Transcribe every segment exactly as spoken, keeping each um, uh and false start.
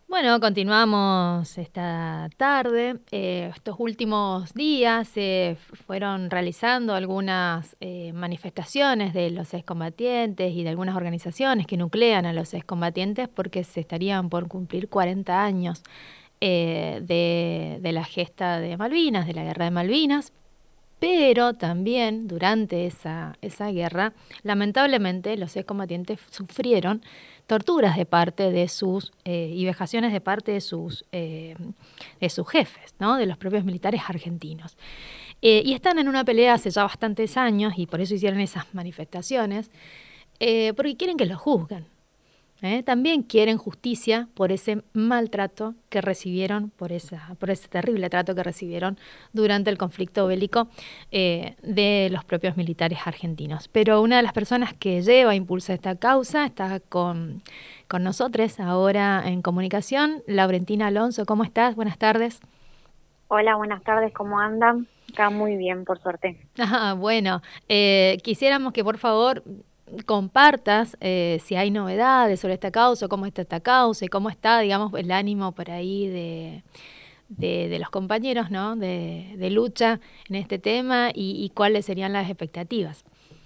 Bueno, continuamos esta tarde. Eh, estos últimos días se f- fueron realizando algunas eh, manifestaciones de los excombatientes y de algunas organizaciones que nuclean a los excombatientes porque se estarían por cumplir cuarenta años eh, de, de la gesta de Malvinas, de la guerra de Malvinas. Pero también durante esa, esa guerra, lamentablemente los excombatientes sufrieron torturas de parte de sus eh, y vejaciones de parte de sus, eh, de sus jefes, ¿no? De los propios militares argentinos. Eh, y están en una pelea hace ya bastantes años y por eso hicieron esas manifestaciones, eh, porque quieren que los juzguen. ¿eh? También quieren justicia por ese maltrato que recibieron, por, esa, por ese terrible trato que recibieron durante el conflicto bélico eh, de los propios militares argentinos. Pero una de las personas que lleva, impulsa esta causa, está con, con nosotros ahora en comunicación. Laurentina Alonso, ¿cómo estás? Buenas tardes. Hola, buenas tardes, ¿cómo andan? Acá muy bien, por suerte. Ah, bueno, eh, quisiéramos que por favor compartas eh, si hay novedades sobre esta causa, cómo está esta causa y cómo está, digamos, el ánimo por ahí de, de, de los compañeros, ¿no? De, de lucha en este tema y, y cuáles serían las expectativas.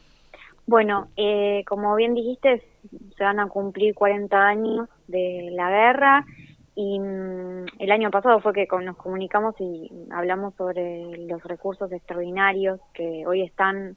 Bueno, eh, como bien dijiste, se van a cumplir cuarenta años de la guerra y mm, el año pasado fue que con- nos comunicamos y hablamos sobre los recursos extraordinarios que hoy están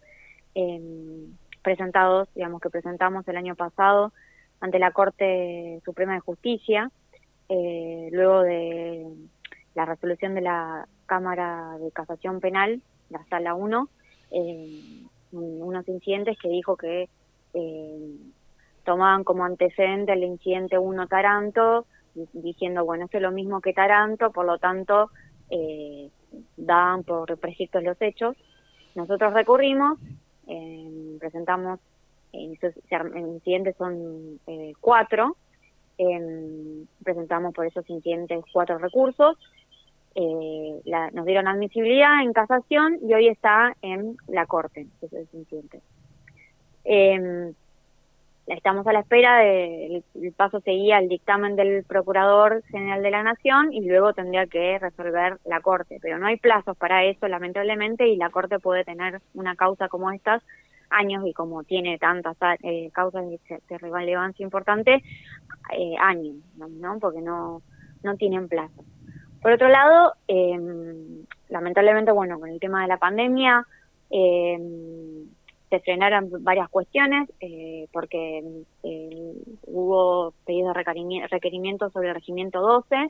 em, presentados, digamos que presentamos el año pasado ante la Corte Suprema de Justicia, eh, luego de la resolución de la Cámara de Casación Penal, la Sala uno, eh, unos incidentes que dijo que eh, tomaban como antecedente el incidente uno Taranto, diciendo, bueno, esto es lo mismo que Taranto, por lo tanto, eh, daban por prescriptos los hechos. Nosotros recurrimos, eh, presentamos, eh, esos incidentes son eh, cuatro, eh, presentamos por esos incidentes cuatro recursos, eh, la, nos dieron admisibilidad en casación y hoy está en la Corte, esos incidentes. Eh, Estamos a la espera del de, el paso seguía el dictamen del Procurador General de la Nación y luego tendría que resolver la Corte, pero no hay plazos para eso, lamentablemente, y la Corte puede tener una causa como estas años y como tiene tantas eh, causas de, de relevancia importante, eh, años, ¿no? Porque no, no tienen plazo. Por otro lado, eh, lamentablemente, bueno, con el tema de la pandemia, eh, se frenaron varias cuestiones, eh, porque eh, hubo pedidos de requerimiento, requerimientos sobre el regimiento doce,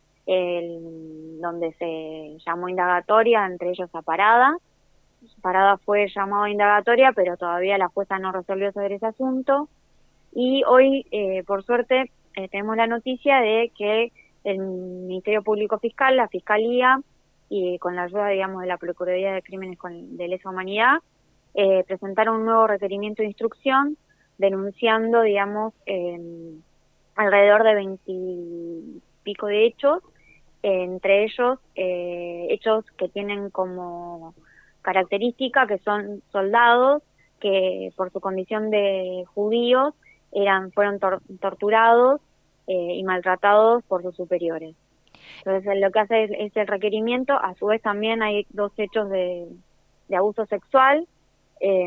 el, donde se llamó indagatoria, entre ellos a Parada. Parada fue llamado a indagatoria, pero todavía la jueza no resolvió sobre ese asunto. Y hoy, eh, por suerte, eh, tenemos la noticia de que el Ministerio Público Fiscal, la Fiscalía, y con la ayuda, digamos, de la Procuraduría de Crímenes con, de Lesa Humanidad, eh, presentaron un nuevo requerimiento de instrucción denunciando, digamos, eh, alrededor de veintipico de hechos, eh, entre ellos eh, hechos que tienen como característica que son soldados que por su condición de judíos eran fueron tor torturados eh, y maltratados por sus superiores. Entonces lo que hace es, es el requerimiento. A su vez también hay dos hechos de, de abuso sexual, eh,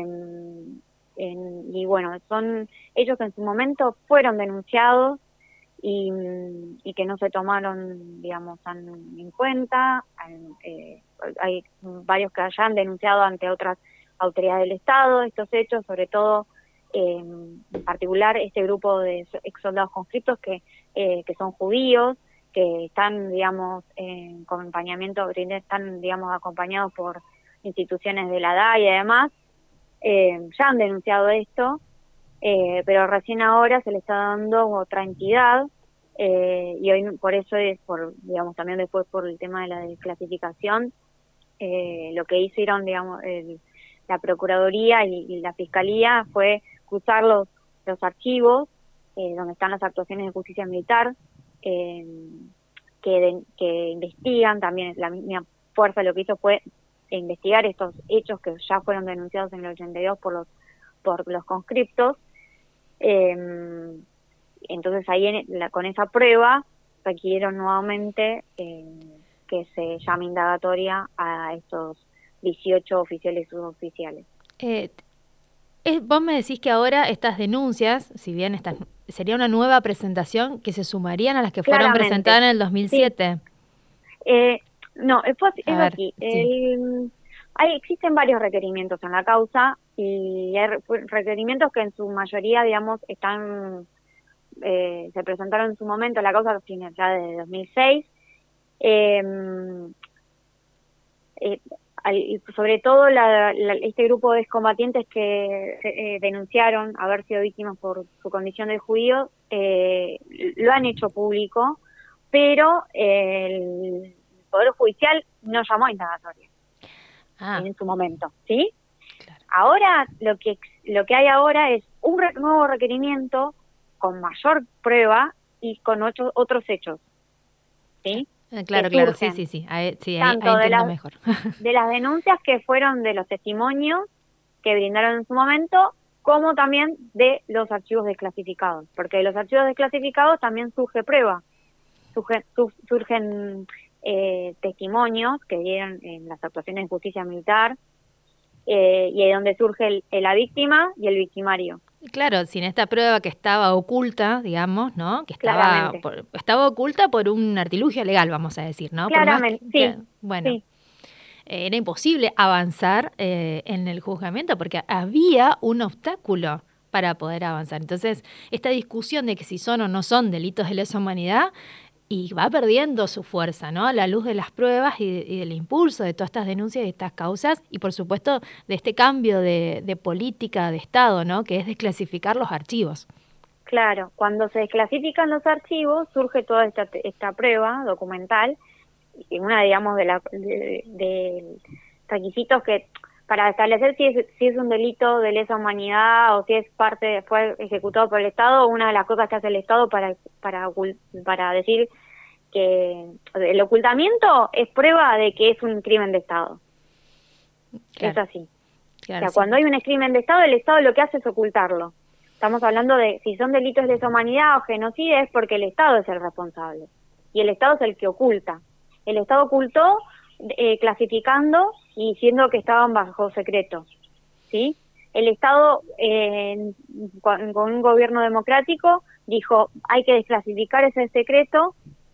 en, y bueno, son hechos que en su momento fueron denunciados y, y que no se tomaron, digamos, tan en cuenta. Eh, hay varios que hayan denunciado ante otras autoridades del Estado estos hechos, sobre todo eh, en particular este grupo de ex soldados conscriptos que, eh, que son judíos, que están, digamos, en acompañamiento, están, digamos, acompañados por instituciones de la D A y además, eh, ya han denunciado esto, eh, pero recién ahora se le está dando otra entidad, eh, y hoy por eso es, por digamos, también después por el tema de la desclasificación, eh, lo que hicieron, digamos, el, la Procuraduría y, y la Fiscalía fue cruzar los, los archivos, eh, donde están las actuaciones de justicia militar, eh, que, de, que investigan, también la misma fuerza lo que hizo fue investigar estos hechos que ya fueron denunciados en el ochenta y dos por los, por los conscriptos. Eh, entonces ahí en la, con esa prueba requirieron nuevamente eh, que se llame indagatoria a estos dieciocho oficiales y suboficiales. Eh, eh, vos me decís que ahora estas denuncias, si bien estas, sería una nueva presentación, que se sumarían a las que fueron Claramente, presentadas en el dos mil siete. Sí. Eh, no, es, A es ver, así. sí. El, hay, existen varios requerimientos en la causa y hay requerimientos que en su mayoría, digamos, están eh, se presentaron en su momento. La causa tiene ya desde dos mil seis. Eh, eh, al, sobre todo la, la, este grupo de excombatientes que eh, denunciaron haber sido víctimas por su condición de judío, eh, lo han hecho público, pero eh, el Poder Judicial no llamó a indagatoria Ah, en su momento, ¿sí? claro. Ahora lo que lo que hay ahora es un re, nuevo requerimiento con mayor prueba y con ocho, otros hechos, ¿sí? Eh, claro, que claro, sí, surgen sí, sí, ahí, sí, ahí, ahí tanto de entiendo las mejor. de las denuncias que fueron de los testimonios que brindaron en su momento, como también de los archivos desclasificados, porque de los archivos desclasificados también surge prueba, surgen, su, surgen eh, testimonios que dieron en las actuaciones de justicia militar, eh, y ahí donde surge el, el, la víctima y el victimario. Claro, sin esta prueba que estaba oculta, digamos, ¿no? Que estaba por, Claramente. estaba oculta por un artilugio legal, vamos a decir, ¿no? Claramente, por más que, sí. que, bueno, sí. era imposible avanzar eh, en el juzgamiento porque había un obstáculo para poder avanzar. Entonces, esta discusión de que si son o no son delitos de lesa humanidad y va perdiendo su fuerza, ¿no? A la luz de las pruebas y, de, y del impulso de todas estas denuncias y estas causas y, por supuesto, de este cambio de, de política de Estado, ¿no? Que es desclasificar los archivos. Claro, cuando se desclasifican los archivos surge toda esta, esta prueba documental y una, digamos, de los de, de requisitos que para establecer si es, si es un delito de lesa humanidad o si es parte, fue ejecutado por el Estado, una de las cosas que hace el Estado para, para, para decir que el ocultamiento es prueba de que es un crimen de Estado. Claro. Es así. Claro, o sea, sí. Cuando hay un crimen de Estado, el Estado lo que hace es ocultarlo. Estamos hablando de si son delitos de lesa humanidad o genocidio, es porque el Estado es el responsable. Y el Estado es el que oculta. El Estado ocultó eh, clasificando y diciendo que estaban bajo secreto, ¿sí? El Estado, eh, con, con un gobierno democrático, dijo hay que desclasificar ese secreto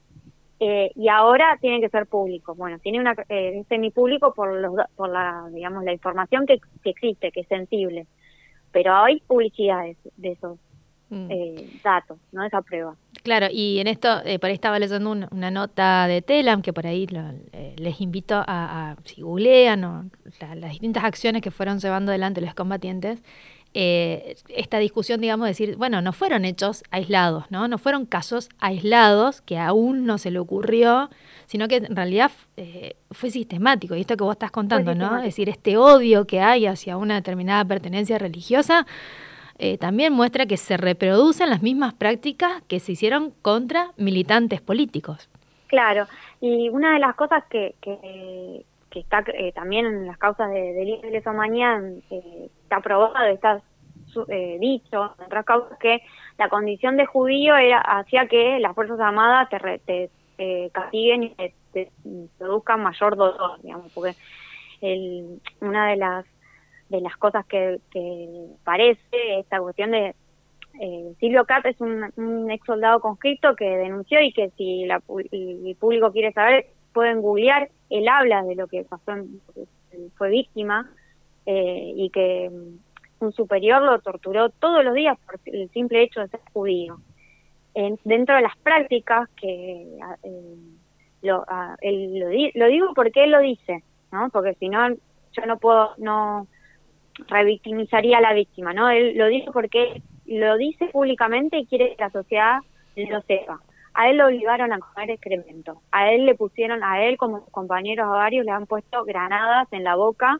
eh, y ahora tienen que ser públicos. Bueno, tiene una eh, semipúblico por los por la digamos la información que, que existe, que es sensible, pero hay publicidades de esos mm. eh, datos, no esa prueba. Claro, y en esto, eh, por ahí estaba leyendo un, una nota de Telam, que por ahí lo, eh, les invito a, a si googlean o la, las distintas acciones que fueron llevando adelante los combatientes, eh, esta discusión, digamos, de decir, bueno, no fueron hechos aislados, ¿no? No fueron casos aislados que aún no se le ocurrió, sino que en realidad eh, fue sistemático, y esto que vos estás contando, ¿no? Es decir, este odio que hay hacia una determinada pertenencia religiosa, Eh, también muestra que se reproducen las mismas prácticas que se hicieron contra militantes políticos. Claro, y una de las cosas que, que, que está eh, también en las causas de delitos de lesa humanidad eh, está probado, está eh, dicho en otras causas, que la condición de judío era hacía que las Fuerzas Armadas te, re, te eh, castiguen y te, te produzcan mayor dolor, digamos, porque el, una de las de las cosas que, que parece esta cuestión de eh, Silvio Cat es un, un ex soldado conscripto que denunció y que si la, el público quiere saber pueden googlear. Él habla de lo que pasó, en, fue víctima eh, y que un superior lo torturó todos los días por el simple hecho de ser judío. En, dentro de las prácticas que eh, lo, a, él, lo, lo digo porque él lo dice, ¿no? Porque si no yo no puedo no revictimizaría a la víctima, ¿no? Él lo dice porque lo dice públicamente y quiere que la sociedad lo sepa. A él lo obligaron a comer excremento. A él le pusieron, a él como compañeros a varios le han puesto granadas en la boca.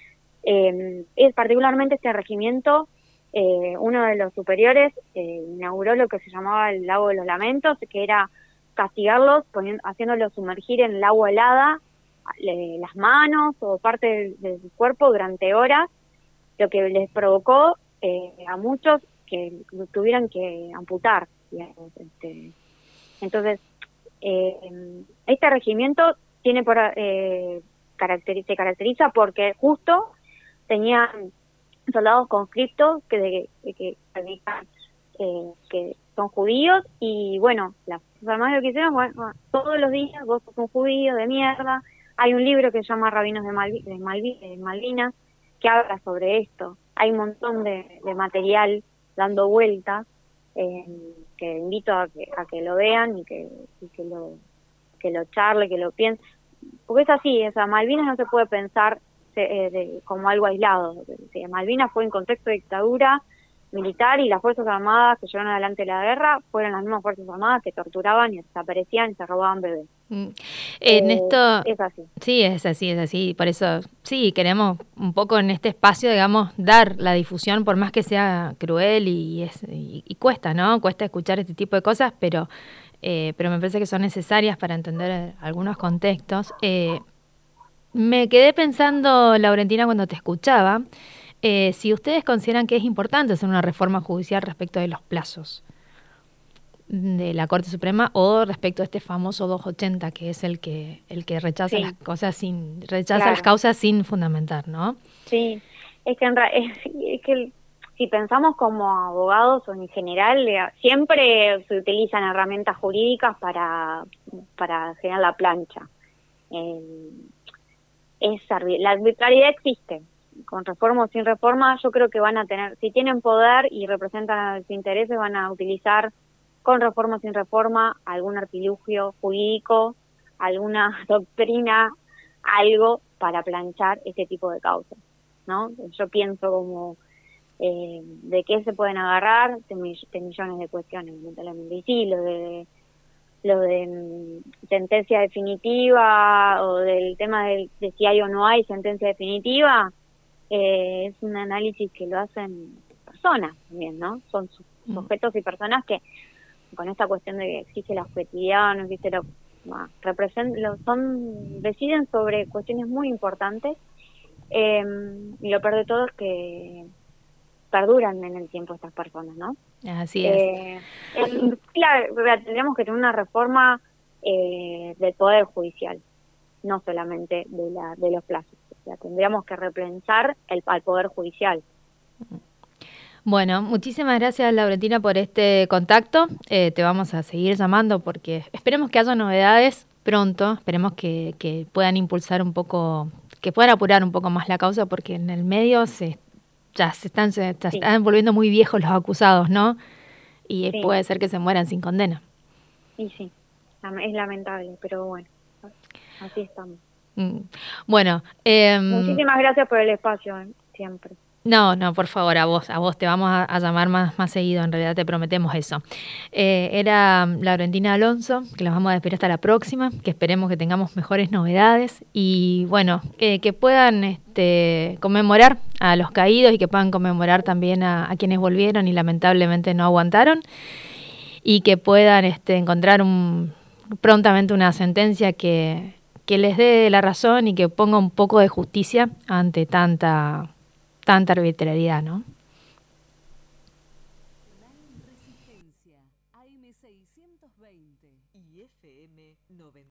Eh, es particularmente este regimiento, eh, uno de los superiores eh, inauguró lo que se llamaba el lago de los lamentos, que era castigarlos poniendo, haciéndolos sumergir en el agua helada, le, las manos o parte del, del cuerpo durante horas, lo que les provocó eh, a muchos que tuvieran que amputar, digamos, este. Entonces, Eh, este regimiento tiene por, eh, caracteri- se caracteriza porque justo tenían soldados conscriptos que, de, de, que, eh, que son judíos, y bueno, las Fuerzas Armadas lo que hicieron, bueno, todos los días vos sos un judío de mierda. Hay un libro que se llama Rabinos de, Malvi, de, Malvi, de Malvinas, que habla sobre esto. Hay un montón de, de material dando vueltas, eh, que invito a que, a que lo vean y que, y que lo que lo charle, que lo piensen, porque es así, o sea, Malvinas no se puede pensar eh, de, como algo aislado. O sea, Malvinas fue en contexto de dictadura militar, y las Fuerzas Armadas que llevaron adelante la guerra fueron las mismas Fuerzas Armadas que torturaban y desaparecían y se robaban bebés. Mm. En Eh, esto, es así. sí, es así, es así. Por eso, sí, queremos un poco en este espacio, digamos, dar la difusión, por más que sea cruel y, es, y, y cuesta, ¿no? Cuesta escuchar este tipo de cosas, pero, eh, pero me parece que son necesarias para entender algunos contextos. Eh, me quedé pensando, Laurentina, cuando te escuchaba, eh, si ustedes consideran que es importante hacer una reforma judicial respecto de los plazos de la Corte Suprema, o respecto a este famoso doscientos ochenta, que es el que el que rechaza Sí, las cosas sin rechaza claro. las causas sin fundamentar, ¿no? Sí, es que en ra- es, es que el- si pensamos como abogados o en general, eh, siempre se utilizan herramientas jurídicas para para generar la plancha. Eh, es arbi- la arbitrariedad existe. Con reforma o sin reforma, yo creo que van a tener, si tienen poder y representan a sus intereses, van a utilizar con reforma o sin reforma algún artilugio jurídico, alguna doctrina, algo para planchar este tipo de causas, ¿no? Yo pienso como eh, de qué se pueden agarrar, de, mill- de millones de cuestiones, lamentablemente. Y sí, lo de lo de mm, sentencia definitiva, o del tema de, de si hay o no hay sentencia definitiva, eh, es un análisis que lo hacen personas también, ¿no? Son su- sujetos y personas que, con esta cuestión de que existe la objetividad, no existe lo, no, represent, lo son deciden sobre cuestiones muy importantes, eh, y lo peor de todo es que perduran en el tiempo estas personas, ¿no? Así es. Eh, en, claro, tendríamos que tener una reforma eh, del Poder Judicial, no solamente de la de los plazos. O sea, tendríamos que repensar el, al Poder Judicial. Bueno, muchísimas gracias, Laurentina, por este contacto. Eh, te vamos a seguir llamando porque esperemos que haya novedades pronto, esperemos que, que puedan impulsar un poco, que puedan apurar un poco más la causa, porque en el medio se ya se están, se, se Sí. están volviendo muy viejos los acusados, ¿no? Y Sí. puede ser que se mueran sin condena. Y sí, es lamentable, pero bueno, así estamos. Mm. Bueno, eh, muchísimas gracias por el espacio, ¿eh? Siempre. No, no, por favor, a vos, a vos te vamos a, a llamar más, más seguido, en realidad te prometemos eso. Eh, era Laurentina Alonso, que los vamos a despedir hasta la próxima, que esperemos que tengamos mejores novedades y bueno, que, que puedan este, conmemorar a los caídos y que puedan conmemorar también a, a quienes volvieron y lamentablemente no aguantaron, y que puedan este, encontrar un, prontamente una sentencia que, que les dé la razón y que ponga un poco de justicia ante tanta... tanta arbitrariedad, ¿no?